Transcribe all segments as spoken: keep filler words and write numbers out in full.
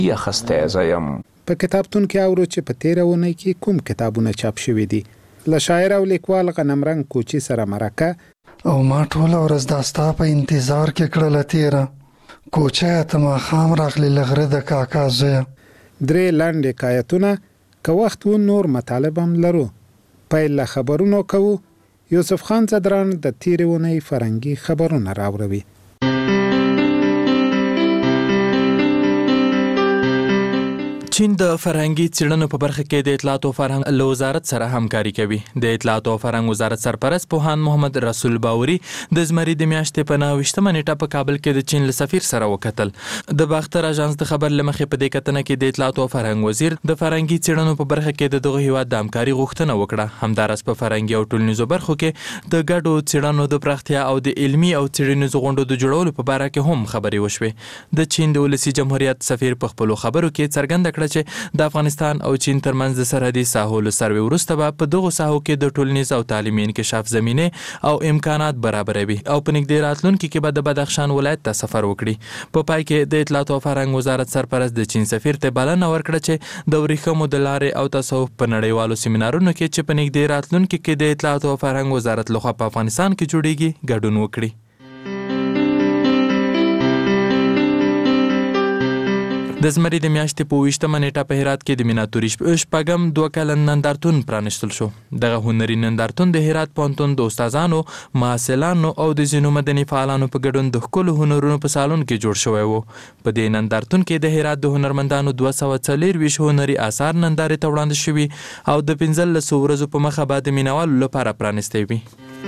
اخستی زه یم. په کتابتون کې اورو چې په تیره اونۍ کې کوم کتابونه چاپ شوي دي. له شاعر او لیکوال غنمرنګ کوچي سره مرکه. او ما ټوله ورځ دا ستا په انتظار کې کړله تیره، کوچه ته ماښام راغلی له غره د کاکا زویه. درې لنډ حکایتونه، که وخت و نور مطالب هم لرو. پیل له خبرونو کوو. یوسف خان زدران د تیرې اونۍ فرهنګي خبرونه راوړوي. چین د فرهنګي څېړنو په برخه کې د اطلاعات او فرهنګ له وزارت سره همکاري کوي. د اطلاعات او فرهنګ وزارت سرپرست پوهاند محمد رسول باوري د زمري د میاشتې په نهه ویشتمه نیټه په کابل کې د چین له سفیر سره وکتل. د باختر اژانس د خبر له مخې په دې کتنه کې د اطلاعات او فرهنګ وزیر د فرهنګي څېړنو په برخه کې د دغه هیواد د همکاري غوښتنه وکړه. همداراز په فرهنګي او ټولنیزو برخو کې د ګډو څېړنو د پراختیا او د علمي او څېړنیزو غونډو د جوړولو په باره کې هم خبرې وشوې. د چین د ولسي جمهوریت سفیر په خپلو خبرو کې څرګنده کړه چې د افغانستان او چین ترمنځ د سرحدي ساحو له سروې وروسته به په دغو ساحو کې د ټولنیز او تعلیمي انکشاف زمینې او امکانات برابروي او په نږدې راتلونکي کې به د بدخشان ولایت ته سفر وکړي. په پای کې د اطلاعات او فرهنګ وزارت سرپرست د چین سفیر ته بلنه ورکړه چې د ورېښمو د لارې او تصوف په نړیوالو سیمینارونو کې چې په نږدې راتلونکي کې د اطلاعات او فرهنګ وزارت لخوا په افغانستان کې جوړیږي ګډون وکړي. د زمري د میاشتې په اوویشتمه نیټه په هرات کې د میناتوري شپږم دوه کلن نندارتون پرانیستل شو. دغه هنري نندارتون د هرات پوهنتون د استادانو، محصلانو او د ځینو مدني فعالانو په ګډون د ښکلو هنرونو په سالون کې جوړ شوی و. په دې نندارتون کې د هرات د هنرمندانو دوه سوه څلېرویشت هنري آثار نندارې ته وړاندې شوي او د پنځلسو ورځو په مخه به د مینوالو لپاره پرانیستی وي.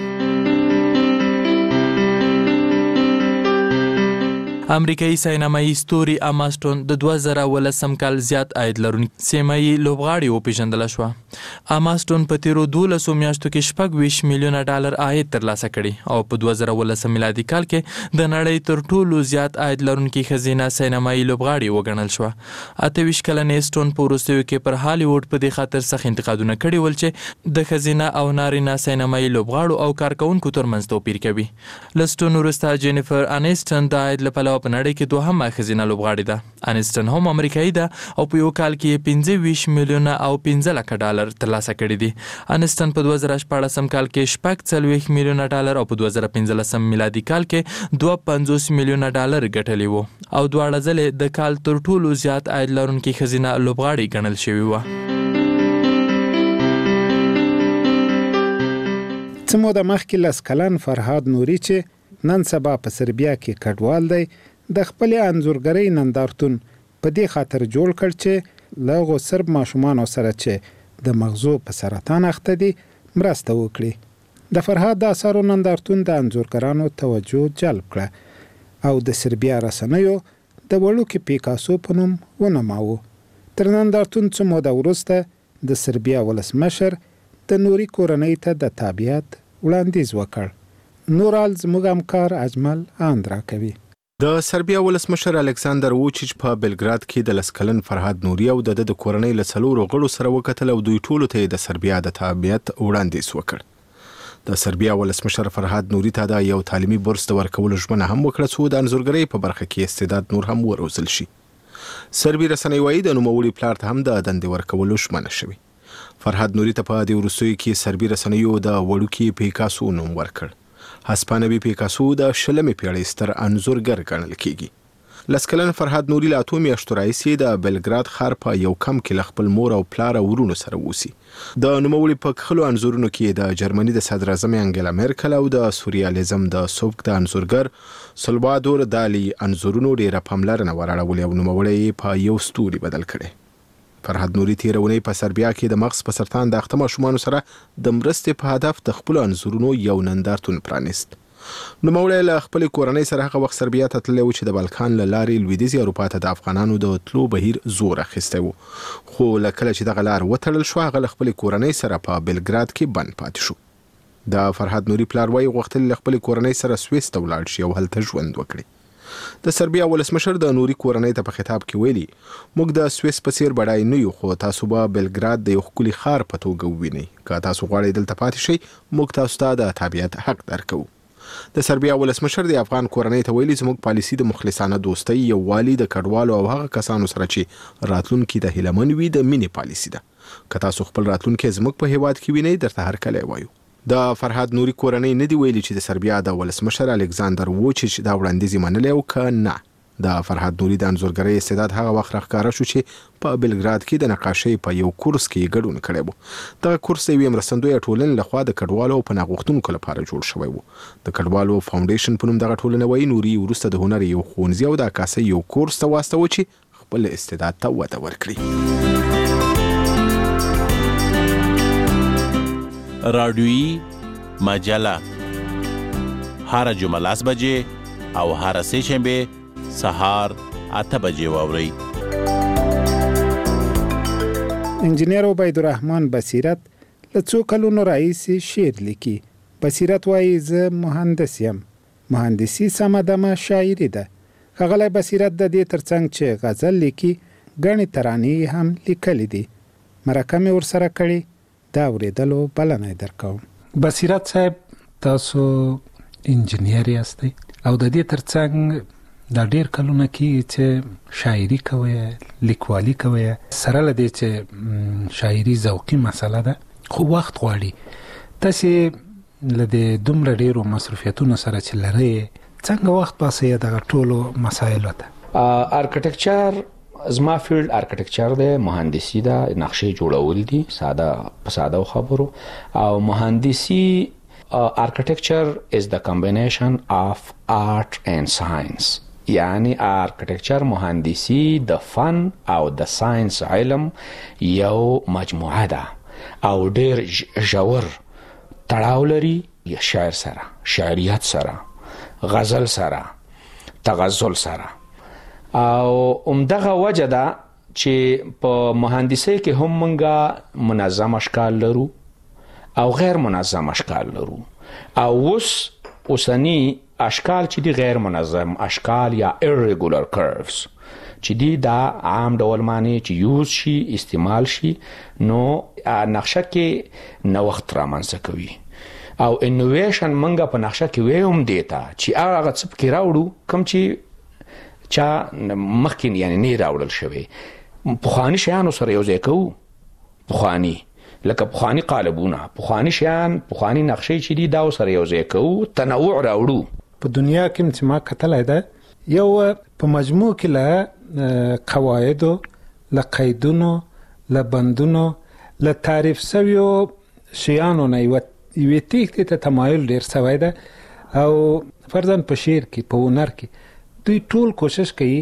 امریکایي سینمایي ستوري اما سټون د دوه زره ولسم کال زیات عاید لرونکي سیمایي لوبغاړې وپېژندله شوه. اما سټون په تیرو دولسو میاشتو کې شپږ ویشت میلیونه ډالر عاید ترلاسه کړي او په دوه زره ولسم میلادي کال کې د نړۍ تر ټولو زیات عاید لرونکي ښځینه سینمایي لوبغاړې وګڼل شوه. اته ویشت کلنې سټون په وروستیو کې پر هالیووډ په دې خاطر سخت انتقادونه کړي ول چې د ښځینه او نارینه سینمایي لوبغاړو او کارکوونکو ترمنځ توپیر کوي. له سټون وروسته جینیفر انیسټن د عاید له پلوه په نړۍ کې دوهمه ښځینه لوبغاړې ده. انیسټن هم امریکایي ده او په یو کال کې یې پنځه ویشت میلیونه او پنځه لکه ډالر ترلاسه کړي دي. انیسټن په دوه زره شپاړسم کال کې شپږ څلوېښت میلیونه ډالر او په دوه زره پنځلسم میلادي کال کې دوه پنځوس میلیونه ډالر ګټلي وو او دواړه ځلې د کال تر ټولو زیات عاید لرونکي ښځینه لوبغاړې ګڼل شوې وه. څه موده مخکې لس کلن فرهاد نوري چې نن سبا په سربیا کې کډوال دی د خپلې انځورګرۍ نندارتون په دې خاطر جوړ کړ چې له هغو سرب ماشومانو سره چې د مغزو په سرطان اخته دي مرسته وکړي. د فرهاد د اثارو نندارتون د انځورګرانو توجه جلب کړه او د سربیا رسنیو د وړوکي پیکاسو په نوم ونماوه. تر نندارتون څه موده وروسته د سربیا ولسمشر د نوري کورنۍ ته د تابعیت وړاندیز وکړ. نورال زموږ همکار اجمل آندرا کوي. د سربیا ولسمشر الکساندر ووچیچ په بلګراد کې د لس کلن فرهاد نوري او د د کورنۍ له څلورو غړو سره وکتل او دوی ټولو ته د سربیا د تابعیت وړاندیز وکړ. د سربیا ولسمشر فرهاد نوري ته د یو تعلیمي بورس د ورکولو ژمنه هم وکړه څو د انځورګرۍ په برخه کې استعداد نور هم وروزل شي. سربي رسنۍ وایي د نوموړي پلار ته هم د دندې ورکولو ژمنه شوې. فرهاد نوري ته په دې وروستیو کې سربي رسنیو د وړوکي پیکاسو نوم ورکړ. هسپانوي پیکاسو د شلمې پیړۍ ستر انځورګر ګڼل کیږي. لس کلن فرهاد نوري له اتو میاشتو راهیسې د بلګراد ښار په یو کم کې له خپل مور او پلار او ورونو سره اوسي. د نوموړي په کښلو انځورونو کې د جرمني د صدر اعظم انګلا میرکل او د سوریالیزم د سوفک د انځورګر سلوادور دالي انځورونو ډیره پاملرنه وراړولې او نوموړی په یو ستوري بدل کړی. فرهاد نوري تیره اونۍ په سربیا کې د مغز په سرطان د اخته ماشومانو سره د مرستې په هدف د خپلو انځورونو یو نندارتون پرانیست. نوموړی له خپلې کورنۍ سره هغه وخت سربیا ته تللی و چې د بالکان له لارې لویدیځې اروپا ته د افغانانو د تلو بهیر زور اخیستی و، خو له کله چې دغه لار وتړل شوه هغه له خپلې کورنۍ سره په بلګراد کې بند پاتې شو. د فرهاد نوري پلار وایي غوښتل له خپلې کورنۍ سره سویس ته ولاړ شي او هلته ژوند وکړي. د سربیا ولسمشر د نوري کورنۍ ته په خطاب کې ویلي موږ د سویس په څیر بډای نه یو خو تاسو به بلګراد د یو ښکلي ښار په توګه ووینئ. که تاسو غواړئ دلته پاتې شئ موږ تاسو ته د تابعیت حق درکوو. د سربیا ولسمشر د افغان کورنۍ ته ویلي زموږ پالیسي د مخلصانه دوستۍ یووالي د کډوالو او هغه کسانو سره چې راتلونکي د هیلمن وي د مینې پالیسي ده. که تاسو خپل راتلونکي زموږ په هیواد کې وینئ درته هرکلی وایو. د فرهاد نوري کورنۍ نه دی ویلي چې د سربیا د ولسمشر الکساندر ووچیچ دا وړاندیز منلی او که نه. د فرهاد نوري د انځورګرۍ استعداد هغه وخت راښکاره شو چې په بلګراد کې د نقاشۍ په یو کورس کې ګډون کړی و. دغه کورس د یوې مرستندویه ټولنې لخوا د کډوالو او پناه غوښتونکو لپاره جوړ شوی و. د کډوالو فاونډیشن په نوم دغه ټولنه وایي نوري وروسته د هنر یو ښوونځي او د عکاسۍ یو کورس ته واستوه چې خپل استعداد ته وده ورکړي. رادیویی مجله هر جمعه لاس بجې او هر سه شنبه سهار اته بجې واورئ. انجینیر عبید الرحمن بصیرت له څو کلونو راهیسې شعر لیکي. بصیرت وایي زه مهندس یم. مهندسي سمه دمه شاعري ده. ښاغلی بصیرت د دې ترڅنګ چې غزل لیکي ګڼې ترانې هم لیکلې دي. مرکه مې ورسره کړې دا اورېدلو بلنه درکوم. بصیرت صاحب تاسو انجینیر یاستئ او د دې ترڅنګ دا ډیر کلونه کې چې شاعري کوي لیکوالي کوي سره لدی چې شاعري ذوقي مسله ده خو وخت غواړي. تاسو لدی دومره ډیرو مصرفیتونو سره چې لري څنګه وخت پاسه دغه ټولو مسایلو ته؟ ارکیټیکچر زما فیلډ ارکیټیکچر ده، مهندسي ده، نقشې جوړول دي ساده په ساده خبرو. او مهندسي ارکیټیکچر از د کمبینیشن اف آرت اند ساينس، یعنی ارکیټیکچر مهندسي د فن او د ساينس علم یو مجموعه ده او ډیر ژور تړاو لري شاعر سره، شاعریت سره، غزل سره، تغزل سره. او همدغه وجه ده چې په مهندسي کې هم موږ منظم اشکال لرو او غیر منظم اشکال لرو. او اوس اوسنی اشکال چې دی غیر منظم اشکال یا irregular curves چې دی دا عام ډول معنی چې یوز شي استعمال شي نو نقشه کې نوښت رامنځته کوي. او انوویشن منګه په نقشه کې ویم دیتا چې هغه څه کې راوړو کوم چې چا مخکې یعنی نه راوړل شوی. پخوانی شیانو سره یو ځای کوو، پخوانی لکه پخوانی قالبونه، پخوانی شیان، پخوانی نقشې چې دی دا سره یو ځای کوو، تنوع راوړو. په دنیا کې چې ما کتلای ده یو په مجموع کې له قواعدو، له قیدونو، له بندونو، له تعریف شویو شیانو نه یو یوې تیښتې ته تمایل ډېر شوی ده. او فرضاً په شعر کې، په هنر کې دوی ټول کوشش کوي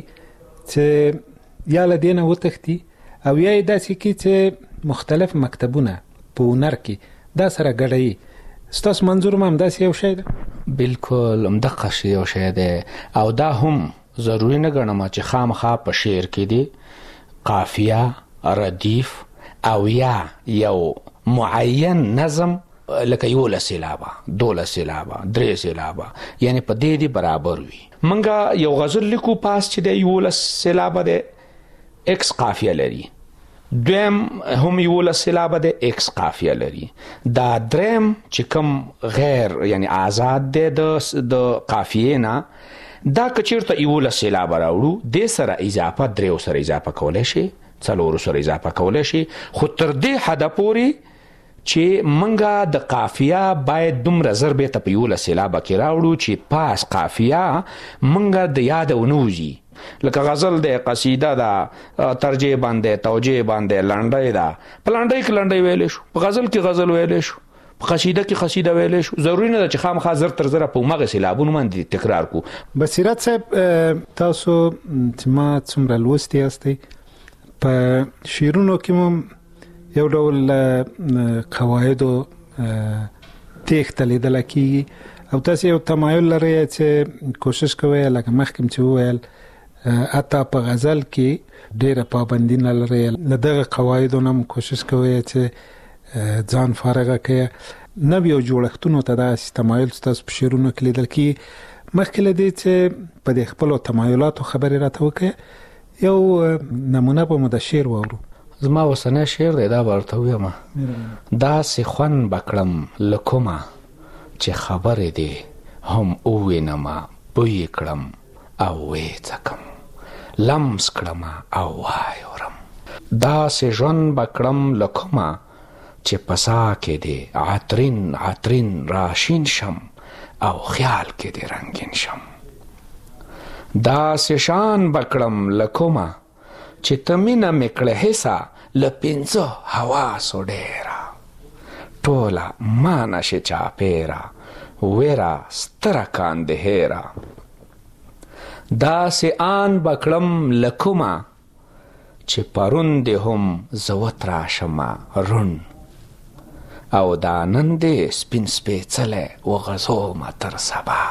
چې یا له دې نه وتښتي او یا یې داسې کړي چې مختلف مکتبونه په هنر کې دا سره ګډوي. ستاسو منظور هم همداسې یو شی ده؟ بالکل همدغه شی یو شی ده. او دا هم ضروري نه ګڼم چې خامخا په شعر کې دی قافیه، ردیف او یا یو معین نظم لکه یولس سیلابه، دولس سیلابه، درې سیلابه، یعنی په دې دی برابر وي. منګه یو غزل لیکو پاس چې د یولس سیلابه ده ایکس قافیه لري، دویم هم یولس سیلابه ده ایکس قافیه لري. دا دریم چې کوم غیر یعنی آزاد ده د قافیه نه دا کچیرته یولس سیلابه راوړو د سره اضافه درې سره اضافه کولای شي، څلور سره اضافه کولای شي، خو تر دې حد پورې چې منګه د قافیه باید دومره ضربه ته په یولس سیلابه کې راوړو چې پاس قافیه منګه د یاد ونوزي. لکه غزل د قصیده ده ترجیح باندې توجیه باندې لنډی ده، په لنډی کې لنډی ویلی شو، په غزل کې غزل ویلی شو، په قصیده کې قصیده ویلی شو. ضروري نه ده چې خامخا زر تر زره په همغه سیلابونو باندې تکرار کو. بصیرت صاحب تاسو چې ما څومره لوستی یاستئ په شعرونو کې هم یو ډول قواعدو تیښته لیدله کېږي او تاسو یو تمایل لرئ چې کوشش کوئ لکه مخکې چې وویل حتی په غزل کې ډېره پابندي نه لرئ، له دغه قواعدو نه هم کوشش کوئ چې ځان فارغه کړئ. نویو جوړښتونو ته داسې تمایل ستاسو په شعرونو کې لیدل کېږي. مخکې له دې چې په دې خپلو تمایلاتو خبرې راته وکړئ یو نمونه به مو د شعر واورو. زما وسنه شعر دی دا ورته ویمه دا سې خوند بکړم له کومه چې خبرې دی هم ووینما بوی کړم او ویې څکم لمس کړم او وایورم داسې ژوند به کړم له کومه چې په ساه کې دې عطرین عطرین راشین شم او خیال کې دې رنګین شم داسې شان به کړم له کومه چې ته مینه مې کړه حصه له پنځه حواسو ډېره ټوله ما نشي چاپېره ویره ستره کاندې هېره داسې آن به کړم له کومه چې پرون دې هم زه وتراشمه روڼ او دا نن دې سپین سپېڅلی وغځومه تر سبا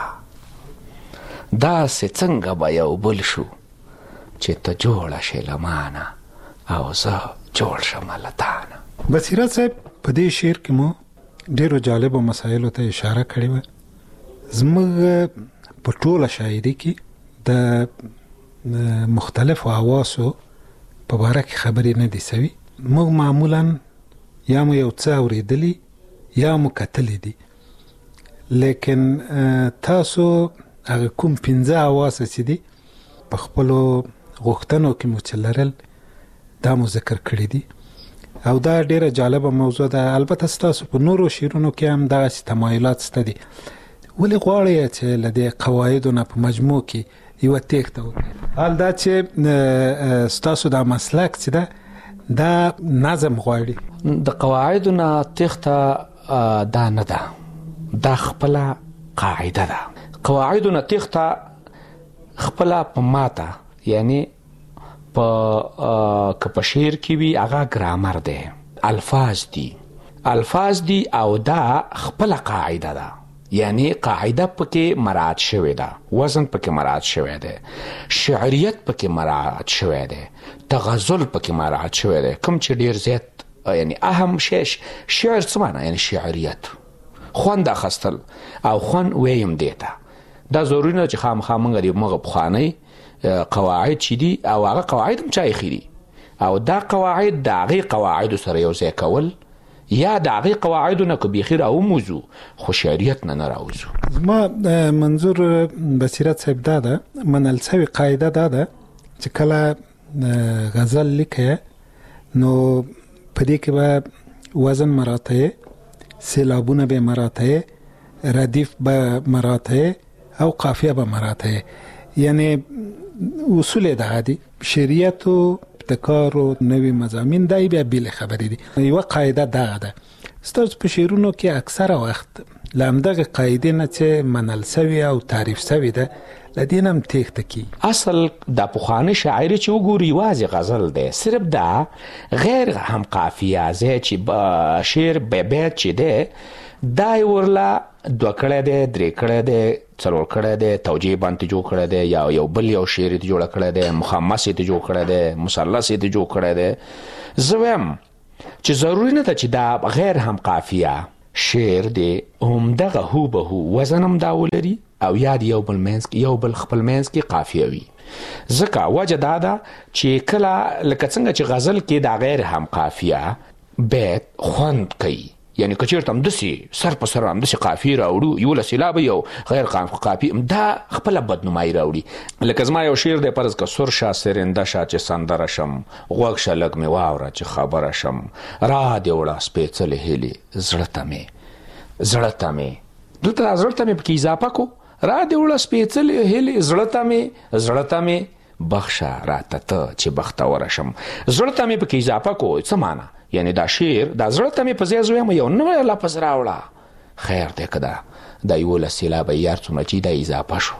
داسې څنګه به یو بل شو چې ته جوړه شې له مانه او زه جوړ شم له تانه. بصیرت صاحب په دې شعر کې مو ډېرو جالبو مسایلو ته اشاره کړې وه. زموږ په ټوله شاعري کې د مختلفو حواسو په باره کې خبرې نه دي سوي. موږ معمولا یا مو یو څه اورېدلي یا مو کتلي دي، لیکن تاسو هغه کوم پنځه حواس چې دي په خپلو غوښتنو کې مو چې لرل دا مو ذکر کړي دي او دا ډیره جالبه موضوع ده. البته ستاسو په نورو شعرونو کې هم دغسې تمایلات شته دي. ولې غواړئ چې له دې قواعدو نه په مجموع کې یوه تېښته وکړئ؟ حال دا چې ستاسو دا مسلک چې ده دا نظم غواړي. د قواعدو نه تېښته دا نه ده، دا خپله قاعده ده. قواعدو نه تېښته خپله په ماته یعنی په که په شعر کې وي هغه ګرامر دی، الفاظ دي الفاظ دي او دا خپله قاعده ده، یعنی قاعده پکې مراعات شوې ده، وزن پکې مراعات شوی دی، شعریت پکې مراعات شوی دی، تغزل پکې مراعات شوی دی. کوم چې ډیر زیات یعنی اهم شی شعر څه معنی یعنی شعریت، خوند اخیستل او خوند ویم دیته. دا ضروري نه چې خامخا موږ د مغه پخوانی قواعد چې دي او هغه قواعد هم چا ایښي دي او دا قواعد د هغې قواعدو سره یو ځای کول یا د هغې قواعدو نه که بیخي راوموځو خو شعریت نه نه راوځو. زما منظور بصیرت صاحب دا ده، منل سوې قاعده دا ده چې کله غزل لیکه نو په دې کې به وزن مراته، سیلابونه به مراته، ردیف به مراته او قافیه به مراته. یعنی اصول دغه دي، شریعت او ابتکار او نوې مضامین دای بیا بیل خبرې دي. یو قاعده دغه ده. ستاسو په شعرونو کې اکثره وخت لامدغه قاعده نه چې منل سوي او تعریف سوي ده لدین هم تېښته کی. اصل د پخواني شاعري چې وګوري یوازې غزل دی، صرف دا غیر هم قافیه ځای چې شعر به بیت چې دی دا یې ورله دوه کړی دی، درې کړی دی، څلور کړی دی، توجیه باندې جوړ کړی دی، یا یو بل یو شعر یې جوړ کړی دی، مخمس یې جوړ کړی دی، مثلث یې جوړ کړی دی. زه وایم چې ضروري نه ده چې دا غیر هم قافیه شعر دی همدغه هو به هو وزن هم دا ولري او یا د یو بل منځ کې یو بل خپل منځ کې قافیه وي. ځکه وجه دا ده چې کله لکه څنګه چې غزل کې دا غیر هم قافیه بیت خوند کوي، یعنی که چېرته همداسې سر په سر همداسې قافیې راوړو یولس سېلابه یو غیر قافیې دا خپله بدنمایي راوړي. لکه زما یو شعر دی فرض که سر شه سرنده شه چې سندره شم، غوږ شه لږ مې واوره چې خبره شم، را دې وړه سپېڅلې هیلې زړه ته مې زړه ته مې دلته دا زړه ته مې پکې اضافه کو، را دې وړه سپېڅلې هیلې زړه ته مې زړه ته مې بخشه راته ته چې بختوره شم. زړه ته مې پکې اضافه کو څه معنی؟ یعنی دا شعر دا زړه ته مې په ځای زویم یو نوی لفظ راوړه، خیر دی که دا دا یولس سېلابه یار څومره چې دا اضافه شو،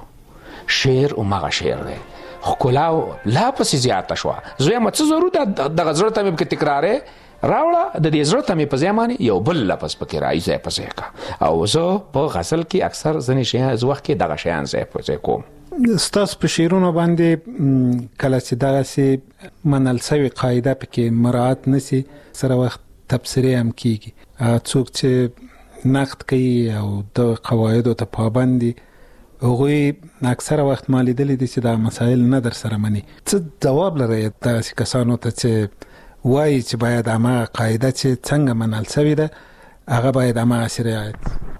شعر همغه شعر دی، ښکلا لا پسې زیاته شوه. زویم څه ضرور ده دغه زړه ته مې پکې تکرارې راوړه، د دې زړه ته مې په ځای باندې یو بل لفظ پکې رایي ځای په ځای که. او زه په غزل کې اکثر ځینې شیان وخت کې دغه شیان ځای په ځای کوم. ستاسو په شعرونو باندې کله چې دغسې منل سوې قاعده پکې مراعات نشي سره وخت تبصرې هم کیږي. څوک چې نقد کوي او د قواعدو ته پابند دي هغوی اکثره وخت ما لیدلي دي چې دا مسایل نه در سره مني. څه ځواب لرئ دغسې کسانو ته چې وایي چې باید هماغه قاعده چې څنګه منل سوې ده هغه باید هماغسې رعایت؟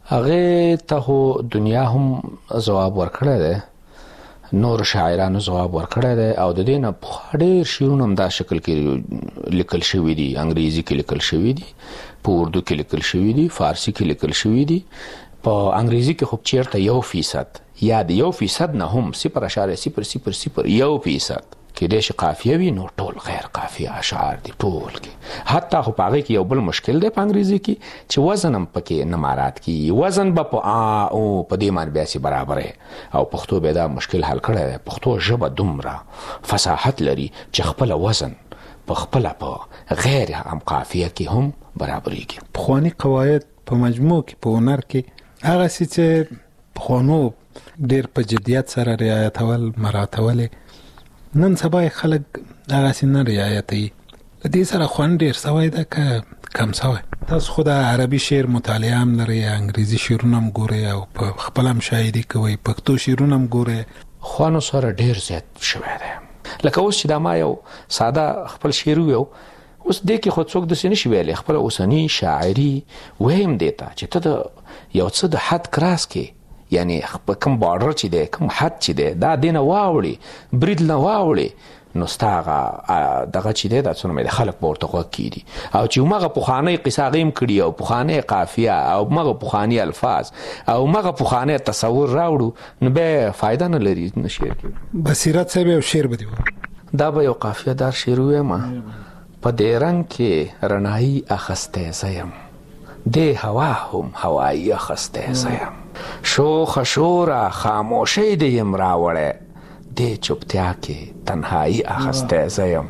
هغه ته دنیا هم جواب ورکړی دی، نور شاعرانو جواب ورکړی دی او د دې نه پخوا ډېر شعرونه هم دا شکل کې لیکل شوي دي، انګریزي کې لیکل شوي دي، په اردو کې لیکل شوي دي، فارسي کې لیکل شوي دي. په انګریزي کې خو چیرته یو فیصد یا د یو فیصد نه هم صفر اشاریه صفر صفر صفر یو فیصد کېدای شي قافیه وي، نو ټول غیر قافیه اشعار دي ټول کې. حتی خو په هغې کې یو بل مشکل دی په انګریزي کې چې وزن هم پکې نه مراعات کېږي، وزن به په آ او په دې باندې بیا سي برابر او پښتو بیا دا مشکل حل کړی دی. پښتو ژبه دومره فصاحت لري چې خپله وزن په خپله په غیر هم قافیه کې هم برابرېږي. پخواني قواعد په مجموع کې په هنر کې هغسې چې پخوانو ډېر په جدیت سره رعایتول مراعتولې، نن سبا خلک هغسې نه رعایتوي. د دې سره خوند ډېر سوی ده که کم سوی؟ تاسو خو د عربي شعر مطالعه هم لرئ، انګریزي شعرونه هم ګورئ او په خپل هم شاعري کوئ، پښتو شعرونه هم ګورئ. خوانو سره ډېر زیات شوی دی. لکه اوس چې دا ما یو ساده خپل شعر ویو، اوس دې کې خو څوک داسې نه شي ویلی. خپله اوسني شاعري ویم دې ته چې ته د یو څه د حد کراس کې، یعنی کوم بارډر چې دی، کوم حد چې دی، دا دې نه واوړي، برید نه واوړي، نو ستا هغه دغه چې دی دا څونه مې د خلک به ورته غوږ کېږي. او چې همغه پخوانۍ قصه هغې هم کړي او پخوانۍ قافیه او همغه پخواني الفاظ او همغه پخوانی تصور راوړو، نو بیا فایده نه لري نه شعر کې. بصیرت صاحب یو شعر به دې ووایي. دا به یو قافیه دار شعر ووایم. په دې رنګ کې رڼایي اخستی زه یم، دې هوا هم هوایي اخستی زه یم، شوخه شوره خاموشۍ دې یم راوړی، دې چوپتیا کې تنهایی اخستی زه یم.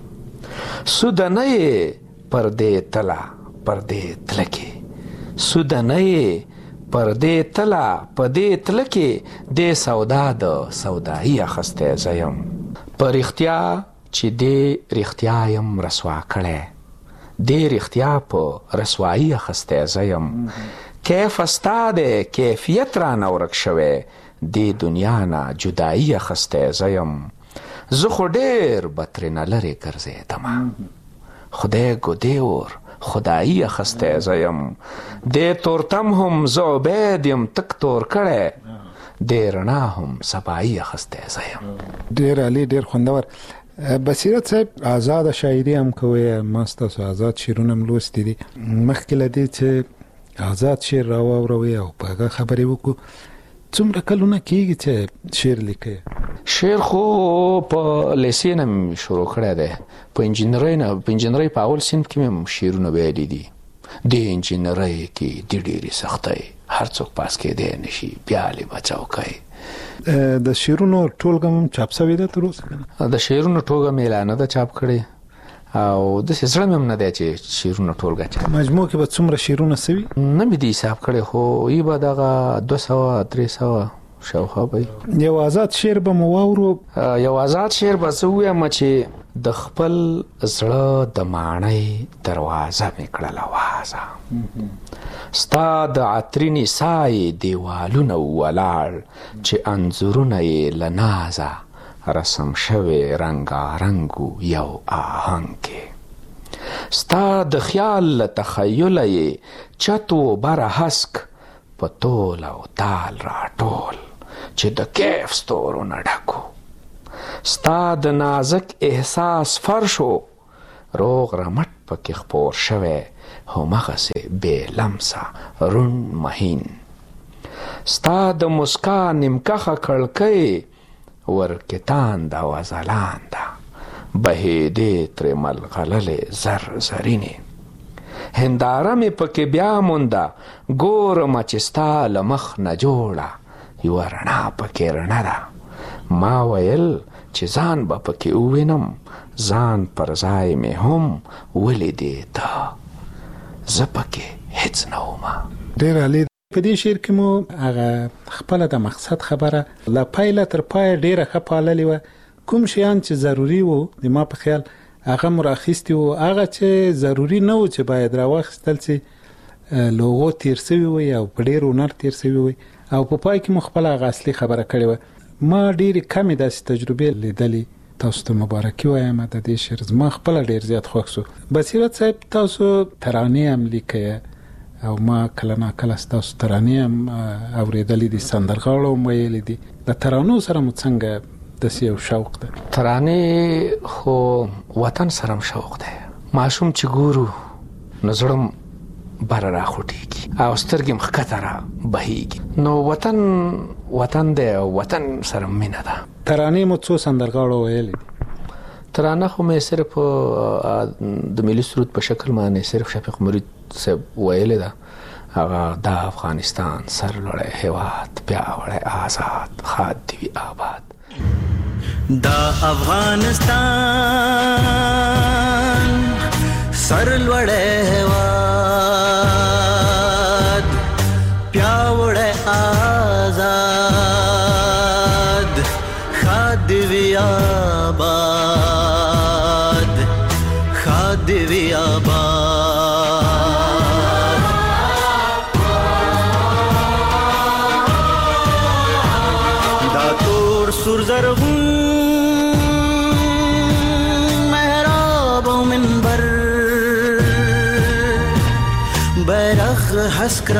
سودنه یې پر دې تله پر دې تله کې، سودنه یې پر دې تله په دې تله کې، دې سودا د سودایي اخستی زه یم. په رښتیا چې دې رښتیا یم رسوا کړی، دې رښتیا په رسوایي اخستی زه یم. کیف ستا دی کیفیت رانه ورک شوی، دې دنیا نه جدایي اخستی زه یم. زه خو ډېر به ترېنه لرې ګرځېدمه، خدای ګدې ور خدایي اخستی زه یم. دې تورتم هم زه عبید یم تک تور کړی، دې رڼا هم سبایي اخستی زه یم. ډېر عالي، ډېر خوندور. بصیرت صاحب آزاد شاعري هم کوئ، ما ستاسو آزاد شعرونه هم لوستي دي. مخکې له دې چې آزاد شعر راواوروئ او په هغه خبرې وکړو، څومره کلونه کېږي چې شعر لیکئ؟ شعر خو په لیسې نه مې شروع کړی دی. په انجینرۍ نه په انجینرۍ په اول صنف کې مې هم شعرونه ویلي دي. دې انجینرۍ کې د ډېرې سختۍ هر څوک پاس کېدی نه شي، بیا لې به چوکۍ. د شعرونو ټولګه هم چاپ شوې ده تر اوسه؟ د شعرونو ټولګه مې لا نه ده چاپ کړې او داسې زړه مې هم نه دی چې شعرونه ټولګه چاپ. مجموع کې به څومره شعرونه سوي؟ نه مې دي حساب کړی، خو ای به دغه دوه سوه درې سوه شاوخوا به. یو آزاد شعر به مو واورو. یو آزاد شعر به زه ووایم چې د خپل زړه د ماڼۍ دروازه مې کړله وازه، ستا د عطرینې سایې دیوالونه ولاړ، چې انځورونه یې له نازه رسم شوی رنګارنګو یو آهنګ کې، ستا د خیال له تخیله یې چت و بره هسک په تول او تال راټول، چې د کیف ستورونه ډکو، ستا د نازک احساس فرشو روغ رمټ پکې خپور شوی، همغسې بې لمسه روڼ مهین، ستا د مسکا نیمکخه کړکۍ ورکتانده او ځلانده، بهېدې ترې ملغللې زر زرینې، هنداره مې پکې بیا مونده، ګورمه چې ستا له مخ نه جوړه یوه رڼا پکې رڼه ده، ما ویل چې ځان به پکې ووینم، ځان پر ځای مې هم ولیدې ته، زه پکې هیڅ نه ومه. ډېر عالي. په دې شعر کې مو هغه خپله د مقصد خبره له پیله تر پایه ډېره ښه پاللې وه. کوم شیان چې ضروري وو د ما په خیال هغه مو راخیستي وو، هغه چې ضروري نه وو چې باید راواخیستل سي لوغو تیر سوي وي او په ډېر هنر تیر سوي وي، او په پای کې مو خپله هغه اصلي خبره کړې وه. ما ډېرې کمې داسې تجربې لیدلې. تاسو ته مبارکي وایم د دې شعر، زما خپله ډېر زیات خوښ سو. بصیرت صاحب تاسو ترانې هم لیکئ، او ما کله نا کله ستاسو ترانې هم اورېدلې دي، سندرغاړو هم ویلې دي. د ترانو سره مو څنګه داسې یو شوق ده؟ ترانې خو وطن سره هم شوق دی. ماشوم چې ګورو نو زړه بره راخوټېږي او سترګې م ښکته را بهیږي. نو وطن وطن دی او وطن سره مینه ده. ترانې مو څو سندرغاړو ویلې دي؟ ترانه خو مې صرف د ملي سرود په شکل باندې صرف شفیق مرید صاحب ویلې ده. هغه د افغانستان سرلوړی هېواد پیاوړی آزاد ښاد دې وي آباد. دا افغانستان سرلوړی هېواد پیاوړی آزاد ښاد دې وي آباد ښاد دې وي آباد. دا تور سور زرغون بیرغ حسک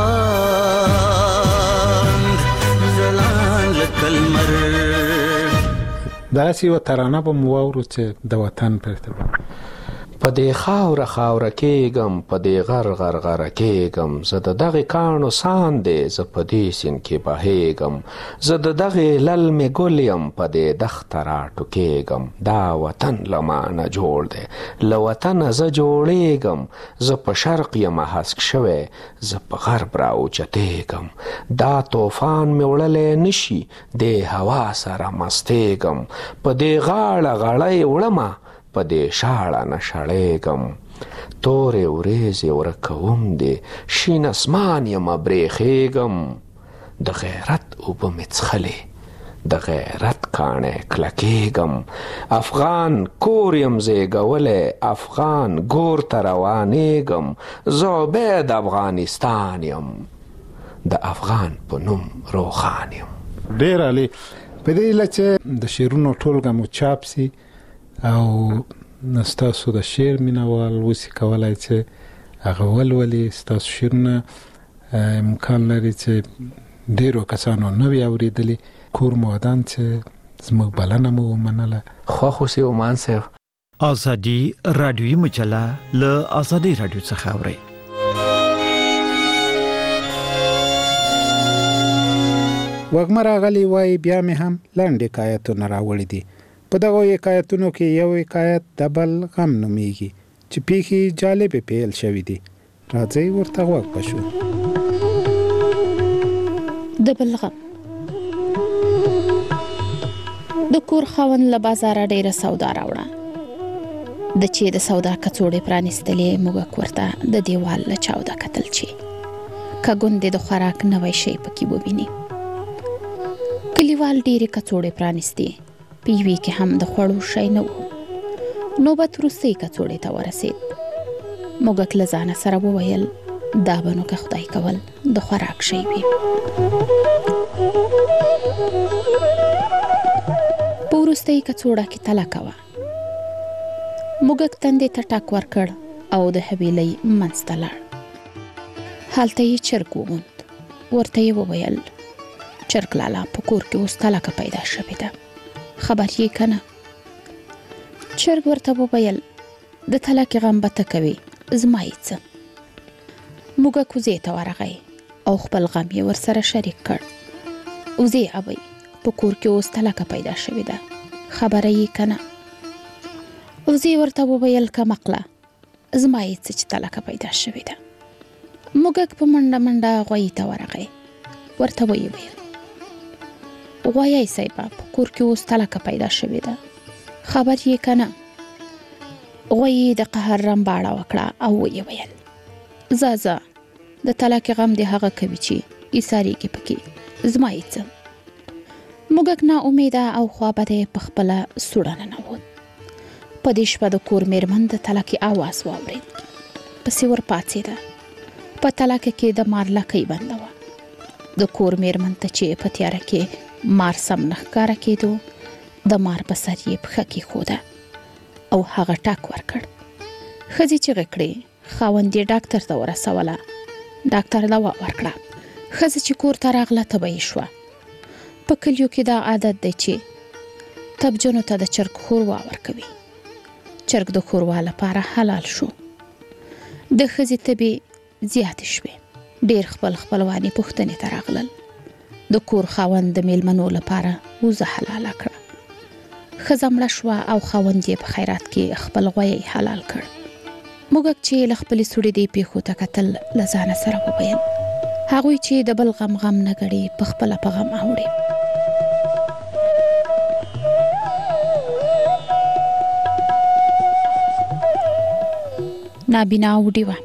رپاند زلان لکلمر. داسې یوه ترانه به مو واورو چې د وطن په ارتباط. په دې خاوره خاوره کېږم، په دې غر غر غره کېږم، زه د دغې کاڼو ساندې زه په دې سیند کې بهېږم، زه د دغې للمې ګل یم په دې دښته راټوکېږم. دا وطن له ما نه جوړ دی، له وطنه زه جوړېږم، زه په شرق یم هسک شوی، زه په غرب راوچتېږم. دا طوفان مې وړلی نشي، دې هوا سره مستېږم، په دې غاړه غړی وړمه، په دې شاړه نه شړېږم. تورې وریځې ورکوم دې شین اسمان یمه برېښېږم. د غیرت اوبه مې څښلې، د غیرت کاڼی کلکېږم. افغان کور یم زیږولی، افغان ګور ته روانېږم، زه عبید افغانستان یم، د افغان په نوم روښان یم. ډېر عالي. په دې هیله چې د شعرونو ټولګه مو چاپ سي او ستاسو د شعر مینوال اوسي کولی چې هغه ولولي. ستاسو شعرونه امکان لري چې ډېرو کسانو نه وي اورېدلي. کور مو ودان چې زموږ بلنه مو ومنله. خوښ اوسئ عمان صاحب. ازادي راډیویي مجله له ازادي راډیو څخه اورئ. وږمه راغلی وای بیا مې هم لنډ حکایتونه راوړي دي. په دغه حکایتونو کې یو حکایت د بل غم نومیږي چې پیښې جالبې پیل شوي دي. راځئ ورته غوږ بشو. د بل غم. د کور خاوند له بازاره ډېره سودا راوړه. د چې د سودا کڅوړې پرانیستلې موږک ورته د دیوال له چاوده کتل چې که ګوندې د خوراک نوی شی پکې وویني. کلیوال ډېرې کڅوړې پرانیستې، په یوې کې هم د خوړو شی نه و. نوبت وروستۍ کڅوړې ته ورسېد. موږک له ځانه سره وویل دا به نو که خدای کول د خوراک شی وي. په وروستۍ کڅوړه کې تلکه وه. موږک تندې ته ټک ورکړ او د حویلۍ منځ ته لاړ. هلته یې چرګ وموند. ورته یې وویل چرګ لالا په کور کې اوس تلکه پیدا شوې ده، خبر یې که نه؟ چرګ ورته وویل د تلکې غم به ته کوې، زما یې څه. موږک وزې ته ورغی او خپل غم یې ورسره شریک کړ. وزې ابۍ په کور کې اوس تلکه پیدا شوې ده، خبره یې که نه؟ وزې ورته وویل کمقله زما یې څه چې تلکه پیدا شوې ده. موږک په منډه منډه غویي ته ورغی. ورته ویې ویل غویی صیبه په کور کې اوس تلکه پیدا شوې ده، خبر یې که نه؟ غویي د قهر رمباړه وکړه او ویې ویل ځه ځه د تلکې غم دې هغه کوي چې ایسارېږي پکې، زما یې څه. موږک نا امیده او خوابده په خپله سوړه ننوت. په دې شپه د کور میرمن د تلکې آواز واورېد. پسې ور پاڅېده. په تلکه کې د مار لکۍ بنده وه. د کور میرمن ته چې په تیاره کې مار سم نه ښکاره کېدو، د مار په سر یې پښه کېښوده او هغه ټک ورکړ. ښځې چیغې کړې، خاوند یې ډاکټر ته ورسوله. ډاکټر دوا ورکړه. ښځه چې کور ته راغله تبه یې شوه. په کلیو کې دا عادت دی چې تبجنو ته د چرګ ښوروا ورکوي. چرګ د ښوروا لپاره حلال شو. د ښځې تبې زیاتې شوې. ډېر خپل خپلوانې پوښتنې ته راغلل. د کور خاوند د میلمنو لپاره وزه حلاله کړه. ښځه مړه شوه او خاوند یې په خیرات کې خپل غوی حلال کړ. موږک چې له خپلې سوړې دې پیښو ته کتل له ځانه سره وویل هغوی چې د بل غم غم نه ګړي په خپله په غم اوړي. نابینا وډی وه.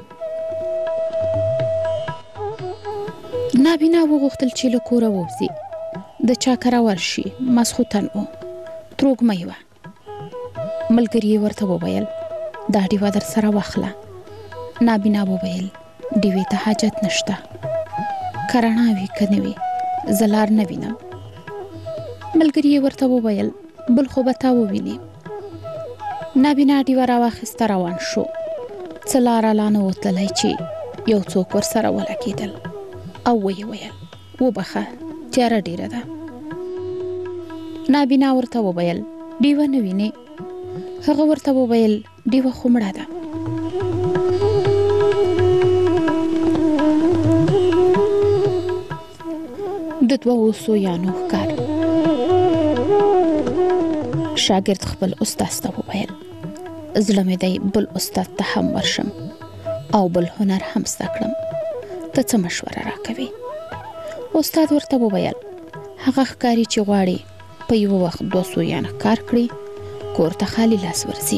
نابینا وغوښتل چې له کوره ووځي. د چا کره ورشي. ماسخوتن و. تروږمۍ وه. ملګري یې ورته وویل دا ډیوه در سره واخله. نابینا وویل ډیوې ته حاجت نشته. که رڼا وي که نه وي زه لار نه وینم. ملګري یې ورته وویل بل خو به تا ووینې. نابینا ډیوه راواخیسته روان شو. څه لاره لا نه وتللی چې یو څوک ورسره ولګېدل او ویې ویل وبخه تیاره ډیره ده. نابینا ورته وویل ډیوه نه وینې؟ هغه ورته وویل ډیوه خو مړه ده. د دوو سویانو ښکار. شاګرد خپل استاد ته وویل زړه مې دی بل استاد ته هم ورشم او بل هنر هم زده کړم. ته څه مشوره راکوې؟ استاد ورته وویل هغه ښکاري چې غواړي په یو وخت دوه سویان ښکار کړي کور ته خالی لاس ورځي.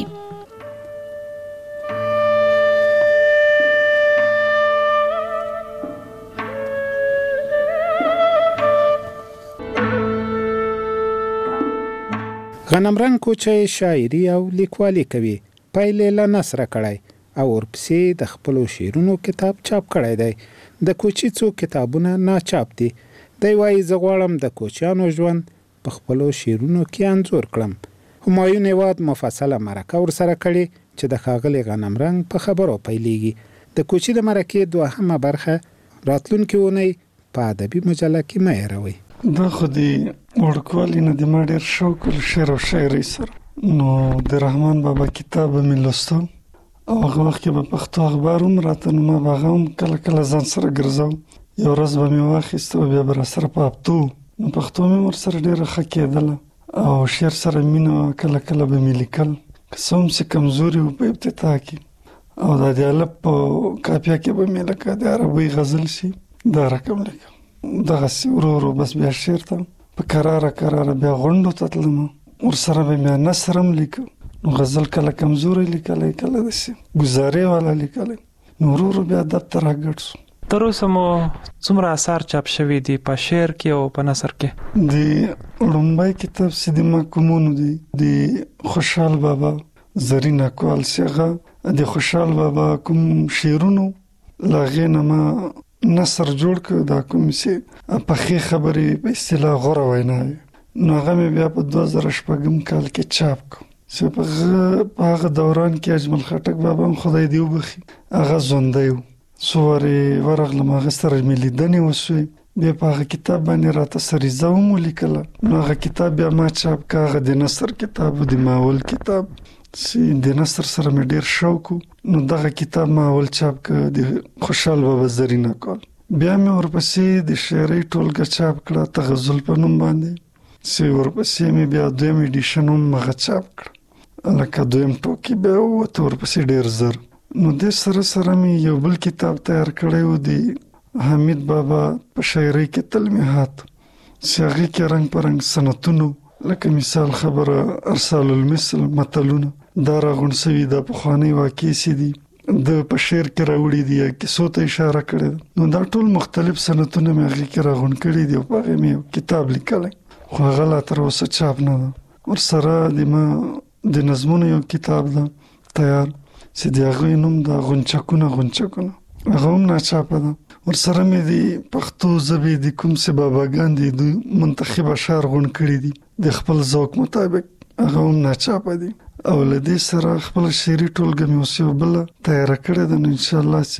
غنمرنګ کوچی شاعري او لیکوالي کوي. پایلې له نثر کړی او ورپسې د خپلو شعرونو کتاب چاپ کړی دی. د کوچي څو کتابونه ناچاپ دي. دی وایي زه غواړم د کوچیانو ژوند په خپلو شعرونو کې انځور کړم. همایون هیواد مفصله مرکه ورسره کړې چې د ښاغلي غنمرنګ په خبرو پیلېږي. د کوچي د مرکې دوهمه برخه راتلونکې اونۍ په ادبي مجله کې مه هېروئ. دا خو د وړوکوالي نه د ما ډېر شوق ول شعر او شاعرۍ سره. نو د رحمان بابا کتاب به مې لوسته او هغه وخت کې به پښتو اخبار هم راته نو ما به هغه هم کله کله ځان سره ګرځاو. یو ورځ به مې واخیسته او بیا به راسره په هفتو نو پښتو مې ورسره ډېره ښه کېدله او شعر سره مینه وه. کله کله به مې لیکل که څه هم چې کمزوري و په ابتدا کې او دا د الف په کاپیه کې به مې لکه د عربۍ غزل شي دا رقم لیکم. دغسې ورو ورو بس بیا شعر ته په کراره کراره بیا غونډو ته تلم. ورسره به بیا نثر هم لیکم. نو غزل کله کمزوری لیکلی کله داسې ګزارې والا لیکلی. نو ورو ورو بیا ادب ته راګډ شو. تر اوسه مو څومره اثار چاپ شوي دي په شعر کې او په نثر کې؟ د لومړی کتاب چې د محکومونو دی د خوشحال بابا زرین اقوال چې هغه د خوشحال بابا کوم شعرونو له هغې نه ما نثر جوړ کړ. دا کوم چې پخې خبرې په اصطلاح غوره ویناوې نو هغه مې بیا په دوه زره شپږم کال کې چاپ کړ. چې په هغه دوران کې اجمل خټک بابا هم خدای دې وبخي هغه ژوندی و. څو وارې ورغلم هغه سره مې لیدنې وسوې. بیا په هغه کتاب باندې راته سریزه هم ولیکله. نو هغه کتاب بیا ما چاپ کړ. هغه د نثر کتاب و د ماول کتاب چې د نثر سره مې ډېر شوق و. نو دغه کتاب ما اول چاپ کړ د خوشحال بابا زرین اقوال. بیا مې ورپسې د شعرۍ ټولګه چاپ کړه تغزل په نوم باندې چې ورپسې مې بیا دویم ایډیشن هم هغه چاپ کړه لکه دویم ټوکي بیا ووته ورپسې ډېر زر. نو د سره سره مې یو بل کتاب تیار کړی و د حمید بابا په شاعرۍ کې تلمیحات چې هغې کې رنګ په رنګ سنتونو لکه مثال خبره ارسال المثل متلونه دا راغونډ سوي دا پخوانۍ واقعې چې دي د په شعر کې راوړي دي یا کیسو ته اشاره کړې ده. نو دا ټول مختلف سنتونه مې هغې کې راغونډ کړي دي او په هغې مې کتاب لیکلی خو هغه لا تر اوسه چاپ نه ده. ورسره د ما د نظمونو یو کتاب ده تیار چې د هغوی نوم ده غونچکونه غونچکونه هغه هم ناچاپه ده. ورسره مې د پښتو ژبې د کوم چې باباګان دي د منتخب اشعار غونډ کړي دي د خپل ذوق مطابق هغه هم ناچاپه دي. او له دې سره خپل شعري ټولګه مې اوس یو بله تیاره کړې ده. نو انشاءالله چې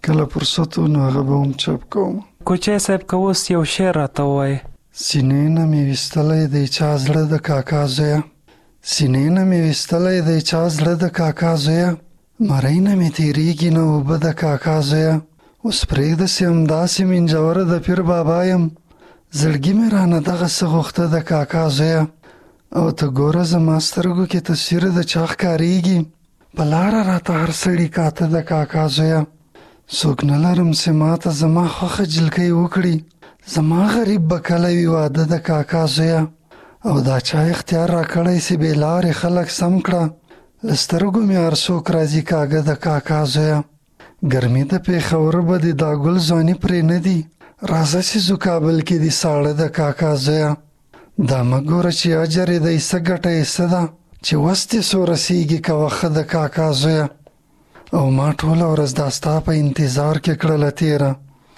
کله فرصت نو هغه به هم چاپ کوم. کوچی صاحب که اوس یو شعر راته ووایې. سینې نه مې ویستلی دی چا زړه د کاکا زویه، سینې نه مې ویستلی دی چا زړه د کاکا زویه، مرۍ نه مې تېرېږي نه اوبه د کاکا زویه، اوس پرېږده سي همداسې منجوره د پیر بابا یم، زړګي مې رانه دغسې غوښته د کاکا زویه، او ته ګوره زما سترګو کې تصویر د چا ښکارېږي، په لاره راته هر سړي کاته د کاکا زویه، څوک نه لرم چې ماته زما خوښه جلکۍ وکړي، زما غریب به کله وي واده د کاکا زویه، او دا چا اختیار را کړی چې بې لارې خلک سم کړه، له سترګو مې هر څوک راځي کاږه د کاکا زویه، ګرمي د پېښوره به دې دا ګل ځواني پرې نه دي، راځه چې ځو کابل کې دي ساړه د کاکا زویه، دا مه ګوره چې اجر یې دی څه ګټه یې څه ده، چې وس دې څو رسېږي کوه ښه د کاکا زویه، او ما ټوله ورځ دا ستا په انتظار کې کړله تېره،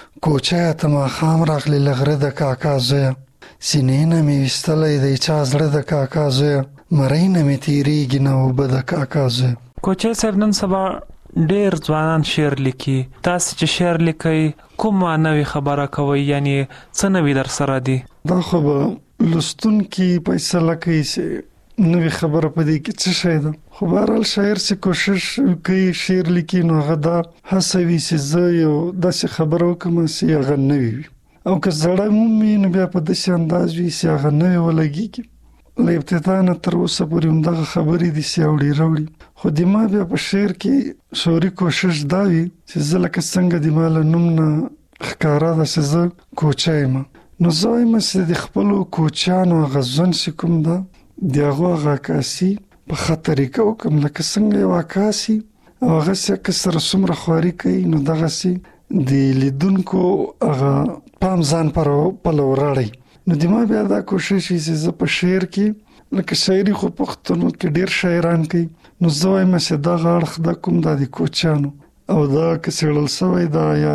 کوچیه ته ماښام راغلې له غره د کاکا زویه، سینې نه مې ویستلی دی چا زړه د کاکا زویه، مرۍ نه مې تېرېږي نه اوبه د کاکا زویه. کوچی صاحب نن سبا ډېر ځوانان شعر لیکي، تاسې چې شعر لیکئ کومه نوې خبره کوئ، یعنې څه نوي در سره دي؟ دا خو به لوستونکي فیصله کوي چې نوې خبره په دې کې څه شی ده، خو بهرحال شاعر چې کوشش کوي شعر لیکي نو هغه دا هڅه وي چې زه یو داسې خبره وکړم چې هغه نوې وي، او که زړه هم وي نو بیا په داسې انداز وي چې هغه نوې ولګېږي. له ابتدا نه تر اوسه پورې همدغه خبرې دي چې اوړي راوړي، خو د ما بیا په شعر کې شعوري کوشش دا وي چې زه لکه څنګه د ما له نوم نه ښکاره ده چې زه کوچی یم، نو زه وایم چې د خپلو کوچیانو هغه ژوند چې کوم ده د هغو هغه عکاسي په ښه طریقه وکړم، لکه څنګه یو عکاسي او هغسې که سره څومره خواري کوي نو دغسې د لیدونکو هغه پام ځان پر پلو راړی. نو د ما بیا دا کوشش وي چې زه په شعر کې لکه شاعري خو پښتنو کې ډېر شاعران کوي، نو زه وایم چې دغه اړخ دا کوم دا د کوچیانو او دا که څېړل سوی دا یا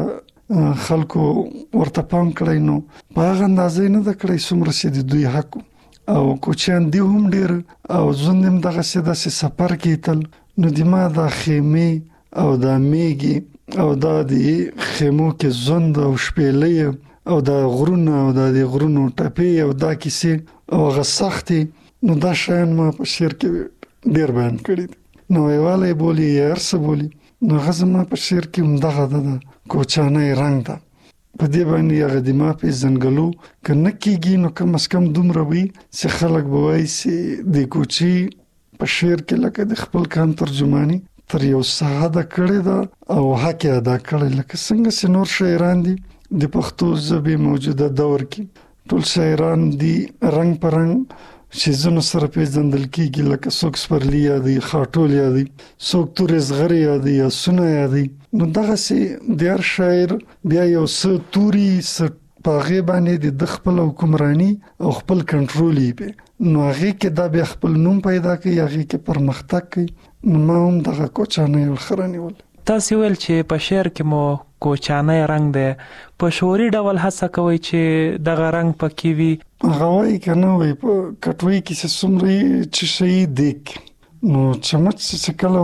خلکو ورته پام کړی نو په هغه اندازې نه ده کړی څومره چې د دوی حق او کوچیان دی هم ډېر او ژوند هم دغسې داسې سفر کې تل، نو د ما دا خیمې او دا میږي او دا د خیمو کې ژوند او شپېلۍ او دا غرونه او دا د غرونو ټپې او دا کیسې او هغه سختې، نو دا شیان ما په شعر کې ډېر بیان کړي دي، نویوالی بولي یا هر څه بولي، نو هغه زما په شعر کې همدغه ده د کوچانۍ رنګ ده، په دې باندې هغه د ما پېژنګلو که نه کېږي نو کم از کم دومره وي چې خلک به وایي چې د کوچي په شعر کې لکه د خپل کان ترجماني تر یو څه حده کړې ده او حق یې ادا کړی، لکه څنګه چې نور شاعران دي د پښتو ژبې موجوده دور کې ټول شاعران دي رنګ په رنګ شیزونو سره پیژندل کېږي، لکه څوک سپرلي یادوي، خاټول یادوي، څوک تورې زغرې یادوي یا سونه یادوي، نو دغسې د هر شاعر بیا یو څه توري څه په هغې باندې د خپل حکمراني او خپل کنټرول یې پې، نو هغې کې دا بیا خپل نوم پیدا کوي، هغې کې پرمختګ کوي، نو ما هم دغه کوچانۍ ورښه رانیول. تاسې ویل چې په شعر کې مو کوچانۍ رنګ دی، په شعوري ډول هڅه کوئ چې دغه رنګ پکې وي؟ هغه وایي که نه وایي په کټوۍ کې چې څومره چې شی دیګ نو چمچ چې کله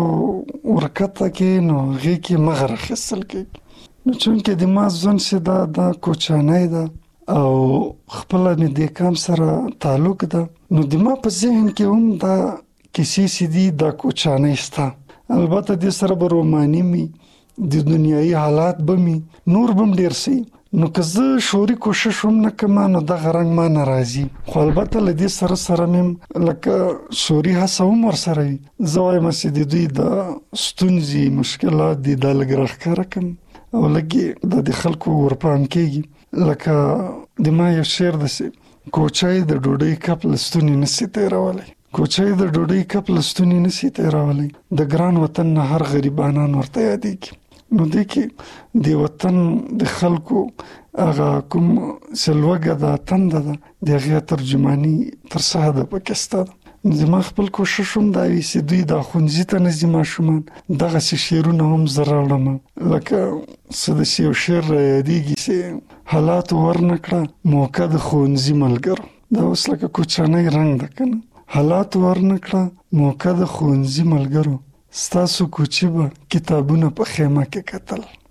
ورکته کې نو هغې کې مغ راخیستل کېږي، نو چونکې د ما ژوند چې دا دا کوچانۍ ده او خپله مې دې کام سره تعلق ده، نو د ما په ذهن کې هم دا کیسې چې دي دا کوچانۍ شته، البته دې سره به روماني مي د دنیایي حالات به مي نور به هم ډېر سي، نو که زه شعوري کوشش هم نه کوم نو دغه رنګ ما نه راځي، خو البته له دې سره سره مې لکه شعوري هڅه هم ورسره وي، زه وایم چې د دوی د ستونزې مشکلات دي دا لږ راښکاره کړم او لږ دا د خلکو ورپام کېږي، لکه د ما یو شعر داسې کوچی د ډوډۍ کپ له ستوني نسي تېرولی، کوچی د ډوډۍ کپ له ستوني نسي تېرولی، د ګران وطن نه هر غریبانان ورته یادېږي، نو دې کې د وطن د خلکو هغه کوم چې لوږه ده تنده ده د هغې ترجماني تر څه حده پکې شته ده، زما خپل کوشش هم دا وي چې دوی دا ښوونځي ته نه ځي ماشومان دغسې شعرونه هم زه راوړم، لکه څه داسې یو شعر را یادېږي چې حالاتو ورنه کړه موقع د ښوونځي ملګرو، دا اوس لکه کوچنی رنګ ده که نه، حالاتو ورنه کړه موقع د ښوونځي ملګرو، ستاسو کوچي به کتابونه په خیمه کې کتل،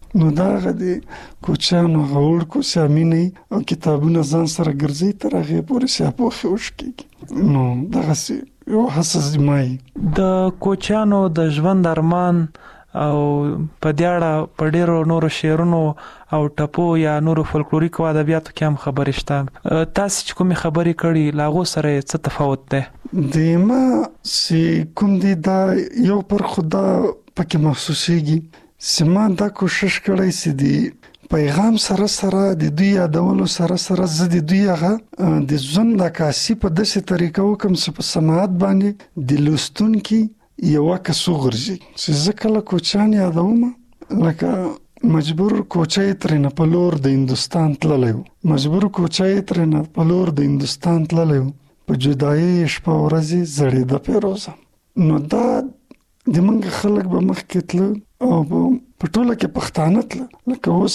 نو دا هغه د کوچیانو هغه وړکو سیامینې او کتابونه ځان سره ګرځي تر هغې پورې سیاپوښې وشکېږي. نو دغسې یو هڅه زما یي. د کوچیانو د ژوند ارمان او په دې اړه په ډېرو نورو شعرونو او ټپو یا نورو فولکلوریکو ادبیاتو کې هم خبرې شته. تاسې چې کومې خبرې کړي له هغو سره یې څه تفاوت دی؟ د ما چې کوم دی دا یو پر خو دا پکې محسوسېږي چې ما دا کوشش کړی چې د پیغام سره سره د دوی یادولو سره سره زه د دوی هغه د ژوند عکاسي په داسې طریقه وکړم چې په سماعت باندې د لوستونکي یو عکس وغورځي. چې زه کله کوچیان یادوم لکه مجبور کوچی ترېنه په لور د هندوستان تللی و، مجبور کوچی ترېنه په لور د هندوستان تللی و، په جدایي شپه ورځې زړېده پیروزه. نو دا د موږ خلک به مخکې تله او په ټوله کې پښتانه تله، لکه اوس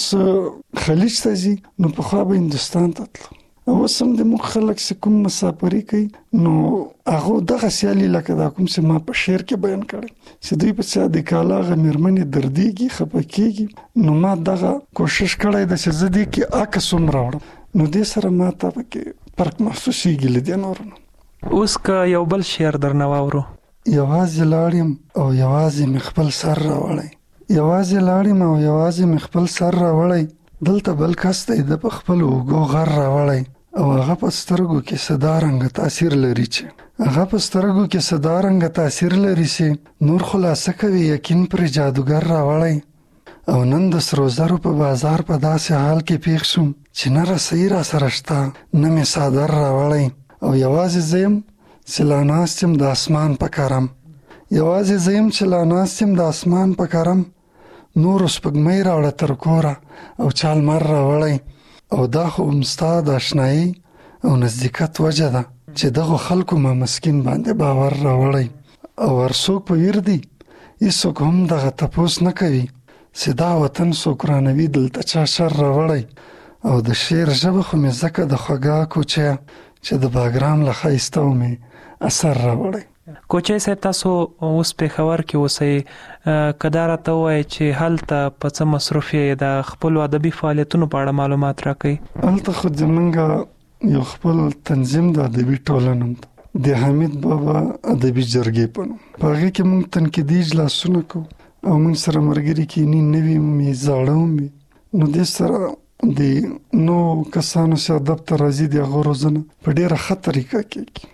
خلیج ته ځي نو پخوا به هندوستان ته تله. اوس هم د موږ خلک چې کوم مسافري کوي نو هغه دغه سیالي لکه دا کوم چې ما په شعر کې بیان کړی چې دوی په څه د کاله هغه مېرمنې دردېږي خفه کېږي. نو ما دغه کوشش کړی ده چې زه دې کې عکس هم راوړم. نو دې سره ما ته پکې فرق محسوسېږي له دې نورو نه. اوس که یو بل شعر درنه واورو. یوازې لاړم او یوازې مې خپل سر راوړی، یوازې لاړم او یوازې مې خپل سر راوړی، دلته بل کس دی د په خپل اوږو غر راوړی، او هغه په سترګو کې صدا رنګه تاثیر لري چې هغه په سترګو کې صدا رنګه تاثیر لري چې نور خلاصه کوي یقین پر جادوګر راوړی. او نن د سرو زرو په بازار په داسې حال کې پیښ شوم چې نه رسۍ را سره شته نه مې څادر راوړی. او یوازې زه یم چې لا ناست یم د اسمان په کرم، یوازې زه یم چې لا ناست یم د اسمان په کرم، نورو سپږمۍ راوړه تر کوره او چا لمر راوړی. او دا خو هم ستا د اشنایي او نزدېکت وجه ده چې دغو خلکو ما مسکین باندې باور راوړی. او هر څوک په ویر دی هېڅوک هم دغه تپوس نه کوي چې دا وطن څوک رانوي دلته چا شر راوړی. او د شعر ژبه خو مې ځکه د خوږه کوچیه چې د باګرام له ښایسته و مې اثر راوړی. کوچی صاحب تاسو اوس پېښور کې اوسئ، که دا راته ووایئ چې هلته په څه مصروف یې د خپلو ادبي فعالیتونو په اړه معلومات راکړئ. هلته خو زموږ یو خپل تنظیم د ادبي ټولنه د حمید بابا ادبي جرګې په نوم، په هغې کې موږ تنقیدي اجلاسونه کوو او موږ سره ملګري کیني، نوي مې زاړه مې. نو دې سره د نو کسانو چې ادب ته راځي د هغو روزنه په ډېره ښه طریقه کېږي.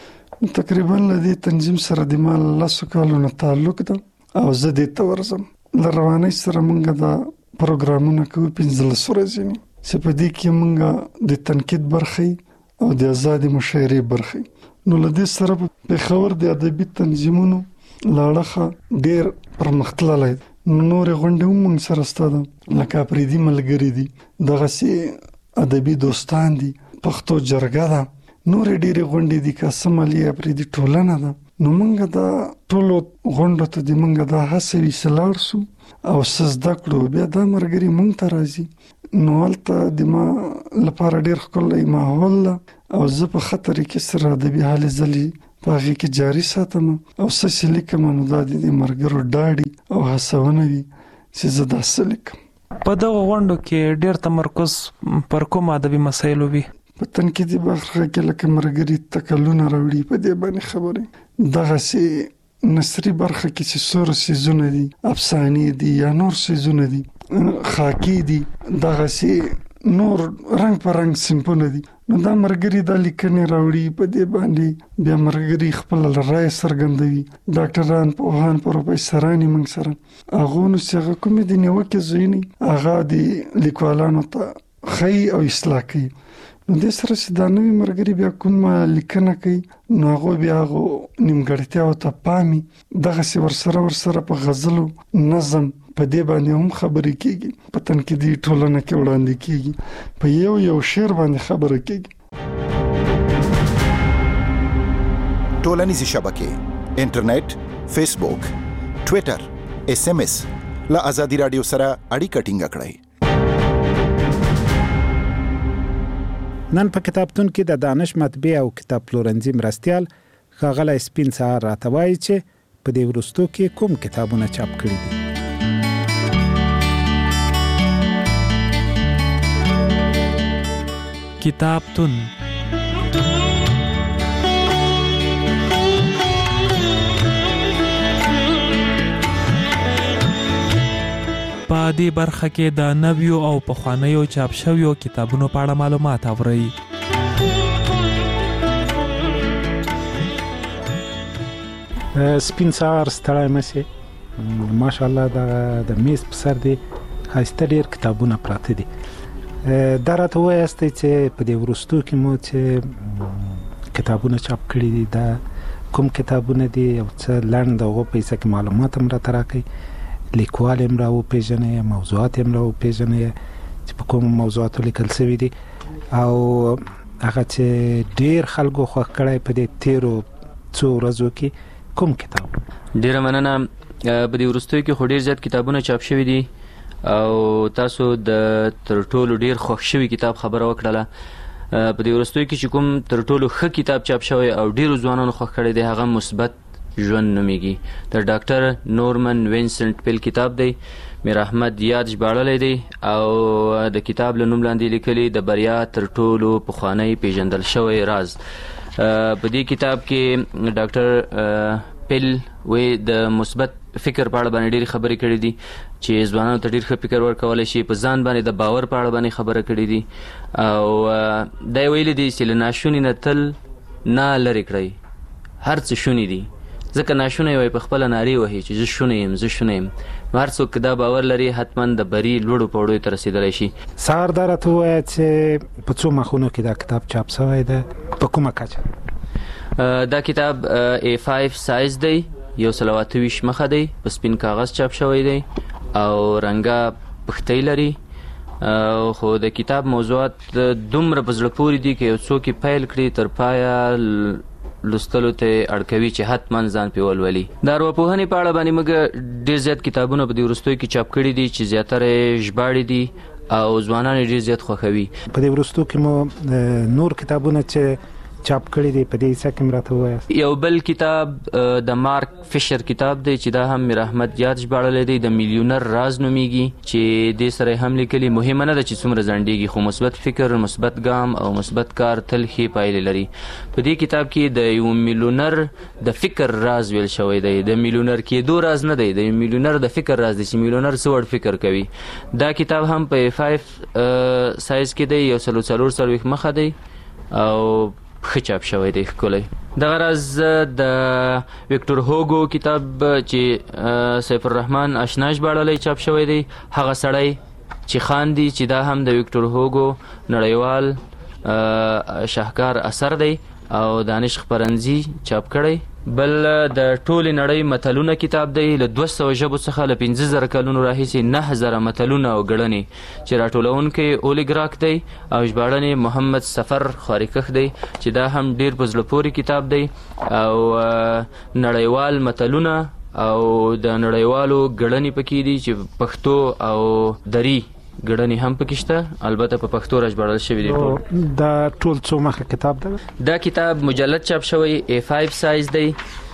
تقریبا له دې تنظیم سره د ما لسو کالو نه تعلق ده او زه دې ته ورځم. له روانۍ سره موږ دا پروګرامونه کوو پنځلس ورځې چې په دې کې موږ د تنقید برخې او د ازادې مشاعرې برخې. نو له دې سره په پېښور د ادبي تنظیمونو له اړخه ډېر پرمختللی دی. نو نورې غونډې هم موږ سره شته ده، لکه اپریدي ملګري دي، دغسې ادبي دوستان دي، پښتو جرګه ده، نورې ډېرې غونډې دي، که څه مالي اپریدي ټولنه ده. نو موږ دا ټولو غونډو ته د موږ دا هڅه وي چې لاړ شو او څه زده کړو، بیا دا ملګري موږ ته راځي. نو هلته د ما لپاره ډېر ښکلی ماحول ده او زه په ښه طریقې سره ادبي هلې ځلې په هغې کې جاري ساتم او څه چې لیکم نو دا د دې ملګرو ډاډي او هڅونه وي چې زه دا څه لیکم. په دغو غونډو کې ډېر تمرکز پر کوم ادبي مسایلو وي؟ په تنقیدي برخه کې لکه ملګري تکلونه راوړي په دې باندې خبرې، دغسې نثري برخه کې چې څومره څیزونه دي، افسانې دي یا نور څیزونه دي، خاکي دي، دغسې نور رنګ په رنګ صنفونه دي. نو دا ملګري دا لیکنې راوړي په دې باندې، بیا ملګري خپل رایه څرګندوي، ډاکټران، پوهان، پروفیسران یې موږ سره هغو نو چې هغه کومې د نیوکې ځایونه هغه د لیکوالانو ته ښیي او اصلاح کوي. نو دې سره چې دا نوي ملګري بیا کومه لیکنه کوي نو هغوی بیا هغو نیمګړتیاو ته پامي، دغسې ورسره ورسره په غزلو، نظم په دې باندې هم خبرې کېږي، په تنقیدي ټولنه کې وړاندې کېږي، په یو یو شعر باندې خبره کېږي. ټولنیزې شبکې، انټرنیټ، فیسبوک، ټویټر، اس ام اس له ازادي راډیو سره اړیکه ټینګه کړئ. نن په کتابتون کې د دانش مطبعې او کتاب پلورنځي مرستیال ښاغلی سپین سهار راته وایي چې په دې وروستو کې کوم کتابونه چاپ کړي دي. کتابتون. په دې برخه کې د نویو او پخوانیو چاپ شویو کتابونو په اړه معلومات اورئ. سپین سهار ستړی مشي، ماشاءالله د میز په سر دی ښایسته ډېر کتابونه پراته دي. دا راته ووایاستئ چې په دې وروستو کې مو چې کتابونه چاپ کړي دي دا کوم کتابونه دي او څه لنډ د هغو په حصه کې معلومات هم راته راکړئ، لیکوال هم را وپېژنئ، موضوعات هم را وپېژنئ چې په کومو موضوعاتو لیکل شوي دي او هغه چې ډېر خلکو خوښ کړی په دې تېرو څو ورځو کې کوم کتاب؟ ډېره مننه. په دې وروستیو کې خو ډېر زیات کتابونه چاپ شوي دي او تاسو د تر ټولو ډېر خوښ شوي کتاب خبره وکړله. په دې وروستیو کې چې کوم تر ټولو ښه کتاب چاپ شوی او ډېرو ځوانانو خوښ کړی دی هغه مثبت ژوند نومیږي. د ډاکټر نورمن وینسنټ پیل کتاب دی. میر احمد یاد ژباړلی دی او د کتاب له نوم لاندې لیکلي د بریا تر ټولو پخوانی پیژندل شوی راز. په دې کتاب کې ډاکټر پیل وی د مثبت فکر په اړه باندې ډېرې خبرې کړې دي چې ځوانانو ته ډېر ښه فکر ورکولی شي، په ځان باندې د باور په اړه باندې خبره کړې دي او دا یې ویلي دي چې له ناشوني نه تل نه لرې کړئ، هر څه شوني دي، ځکه ناشونی وایي په خپله نارې وهي چې زه شونی یم زه شونی یم. نو هر څوک دا باور لري حتما د بري لوړو پوړیو ته رسېدلی شي. سهار دا راته ووایه چې په څو مخونو کې دا کتاب چاپ شوی ده، په کومه کچه؟ دا کتاب اے فایو سایز دی، یو سل او اته ویشت مخه دی، په سپین کاغذ چاپ شوی دی او رنګه پښتۍ لري. خو د کتاب موضوعات دومره په زړه پورې دي که یو څوک یې پیل کړي تر پایه لوستلو ته اړ کوي چې حتما ځان پې ولولي. د ارواپوهنې په اړه باندې موږ ډېر زیات کتابونه په دې وروستیو کې چاپ کړي دي چې زیاتره یې ژباړې دي او ځوانان یې ډېر زیات خوښوي. په دې وروستو کې مو نور کتابونه چې چاپ کړي دي په دې حصه کې راته ووایاست. یو بل کتاب د مارک فشر کتاب دی چې دا هم میر احمد یاد ژباړلی دی، د میلیونر راز نومیږي چې دې سره هم لیکلي. مهمه نه ده چې څومره ځنډېږي خو مثبت فکر، مثبت ګام او مثبت کار تل ښې پایلې لري. په دې کتاب کې د یو میلیونر د فکر راز ویل شوی دی، د میلیونر کېدو راز نه دی، د میلیونر د فکر راز دی چې میلیونر څه وړ فکر کوي. دا کتاب هم په فایو سایز کې دی، یو سل او څلور څلوېښت مخه دی او ښه چاپ شوی دی، ښکلی. دغه راز د ویکټور هوګو کتاب چې سیف الرحمن اشنا ژباړلی چاپ شوی دی، هغه سړی چې خاندي، چې دا هم د ویکټور هوګو نړیوال شاهکار اثر دی او دانش خپرنځي چاپ کړی. بل د ټولې نړۍ متلونه کتاب دی، له دوه سوه ژبو څخه له پنځه زره کلونو راهیسې نهه زره متلونه او ګړنې چې راټولونکی اولیګراک دی او ژباړن محمد سفر خاریکښ دی چې دا هم ډېر په زړه پورې کتاب دی او نړیوال متلونه او د نړیوالو ګړنې پکې دي چې پښتو او دری ګړنې هم پکې شته، البته په پښتو راژباړل شوي دي. دا ټول څو مخه کتاب ده؟ دا کتاب مجلد چاپ شوی، اے فایو سایز دی،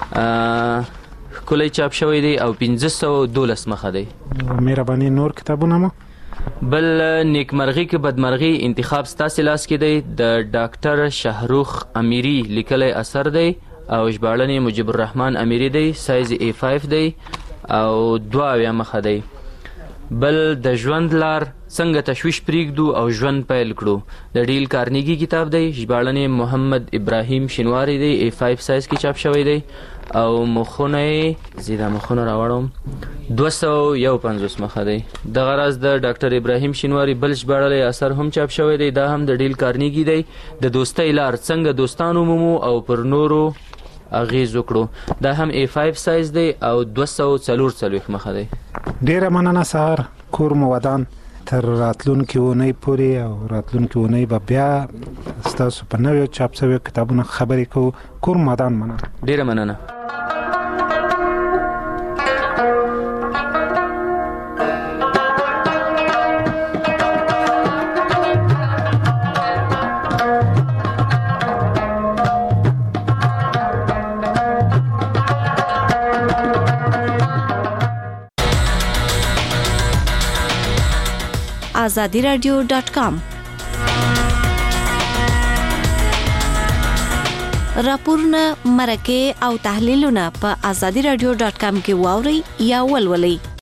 ښکلی چاپ شوی دی او پنځه سوه دولس مخه دی. مهرباني نور کتابونه مو؟ بل نیکمرغي که بدمرغي انتخاب ستاسې لاس کې دی، د ډاکټر شهروخ امیری لیکلی اثر دی او ژباړن مجیب الرحمن امیری دی، سایز اے فایو دی او دوه اویا مخه دی. بل د ژوند لار څنګه تشویش پریږدو او ژوند پیل کړو، د ډیل کارنیګي کتاب دی، ژباړن محمد ابراهیم شینواری دی، اے فایو سایز کې چاپ شوی دی او مخونه یې زه دا مخونه راوړم دوه سوه یو پنځوس مخه دی. دغه راز د ډاکټر ابراهیم شینواری بل ژباړلی اثر هم چاپ شوی دی، دا هم د ډیل کارنیګي دی، د دوستۍ لار څنګه دوستان ومومو او پر نورو اغیز وکړو، دا هم اے فایو سایز دی او دوه سوه څلور څلوېښت مخه دی. ډېره مننه سهار، کور مو ودان. تر راتلونکي اونۍ پورې او راتلونکي اونۍ به بیا ستاسو په نویو چاپ شویو کتابونو خبرې کوو. کور مو ودان. مننه. ډېره مننه. آزادی رادیو ډاٹ کام راپورونه مرکه او تحلیلونه په azadi radio dot com کې واوري یا ولولئ.